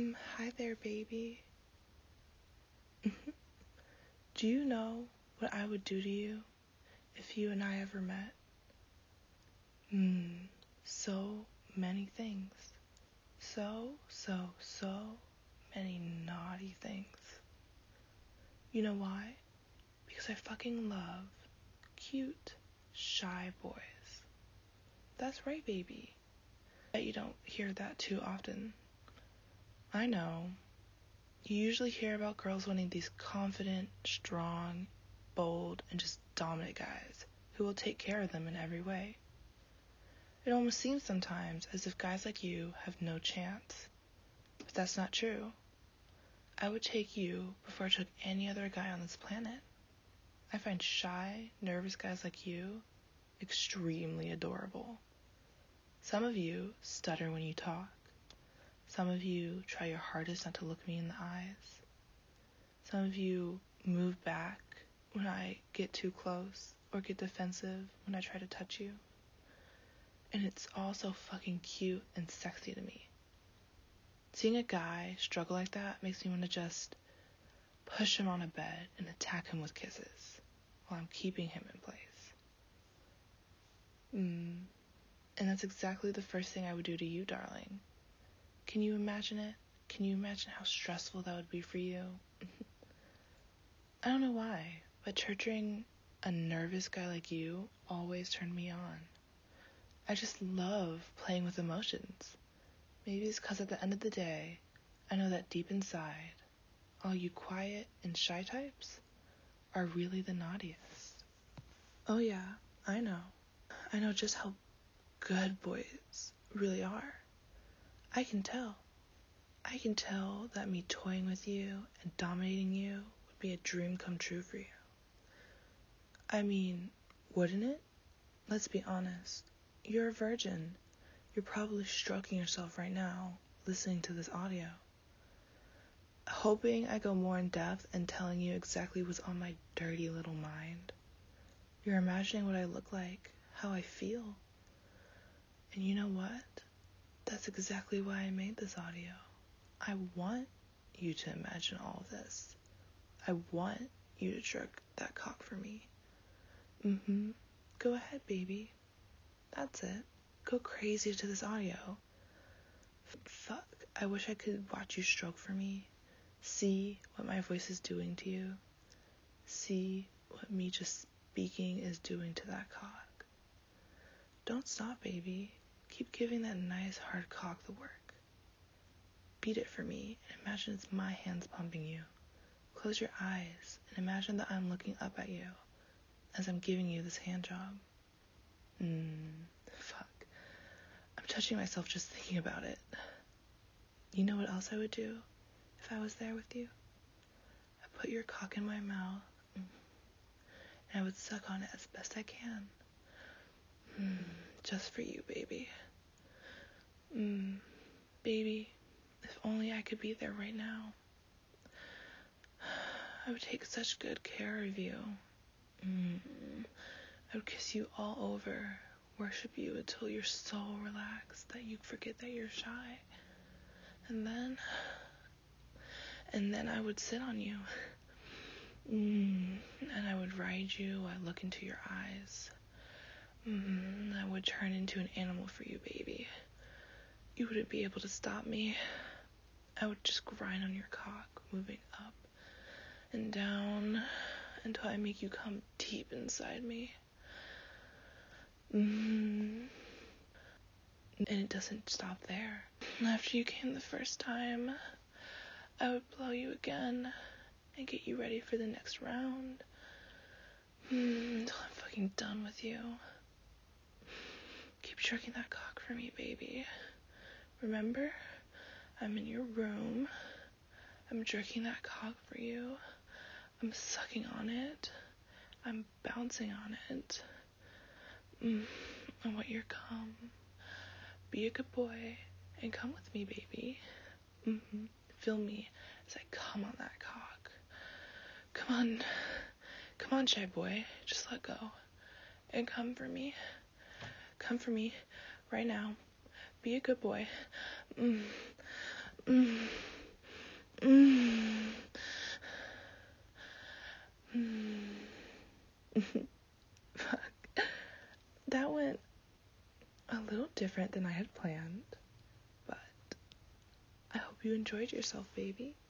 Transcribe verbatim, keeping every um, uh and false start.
Um, hi there, baby. Do you know what I would do to you if you and I ever met? Hmm, so many things. So, so, so many naughty things. You know why? Because I fucking love cute, shy boys. That's right, baby. Bet you don't hear that too often. I know. You usually hear about girls wanting these confident, strong, bold, and just dominant guys who will take care of them in every way. It almost seems sometimes as if guys like you have no chance. But that's not true. I would take you before I took any other guy on this planet. I find shy, nervous guys like you extremely adorable. Some of you stutter when you talk. Some of you try your hardest not to look me in the eyes. Some of you move back when I get too close or get defensive when I try to touch you. And it's all so fucking cute and sexy to me. Seeing a guy struggle like that makes me want to just push him on a bed and attack him with kisses while I'm keeping him in place. Mm. And that's exactly the first thing I would do to you, darling. Can you imagine it? Can you imagine how stressful that would be for you? I don't know why, but torturing a nervous guy like you always turned me on. I just love playing with emotions. Maybe it's because at the end of the day, I know that deep inside, all you quiet and shy types are really the naughtiest. Oh yeah, I know. I know just how good boys really are. I can tell. I can tell that me toying with you and dominating you would be a dream come true for you. I mean, wouldn't it? Let's be honest. You're a virgin. You're probably stroking yourself right now, listening to this audio. Hoping I go more in depth and telling you exactly what's on my dirty little mind. You're imagining what I look like, how I feel. And you know what? That's exactly why I made this audio. I want you to imagine all of this. I want you to jerk that cock for me. Mm-hmm. Go ahead, baby. That's it. Go crazy to this audio. Fuck. I wish I could watch you stroke for me. See what my voice is doing to you. See what me just speaking is doing to that cock. Don't stop, baby. Keep giving that nice hard cock the work. Beat it for me and imagine it's my hands pumping you. Close your eyes and imagine that I'm looking up at you as I'm giving you this hand job. Mmm, fuck. I'm touching myself just thinking about it. You know what else I would do if I was there with you? I'd put your cock in my mouth and I would suck on it as best I can. Mmm, just for you, baby. Mmm, baby, if only I could be there right now. I would take such good care of you. Mm. I would kiss you all over, worship you until you're so relaxed that you forget that you're shy. And then, and then I would sit on you. Mm. And I would ride you, I'd look into your eyes. Mm. I would turn into an animal for you, baby. You wouldn't be able to stop me. I would just grind on your cock, moving up and down until I make you come deep inside me. Mm-hmm. And it doesn't stop there. After you came the first time, I would blow you again and get you ready for the next round. Mm, until I'm fucking done with you. Keep jerking that cock for me, baby. Remember? I'm in your room. I'm jerking that cock for you. I'm sucking on it. I'm bouncing on it. Mm, I want your cum. Be a good boy and come with me, baby. Mm-hmm. Feel me as I come on that cock. Come on. Come on, shy boy. Just let go. And come for me. Come for me right now. Be a good boy. Mm. Mm. Fuck. That went a little different than I had planned, but I hope you enjoyed yourself, baby.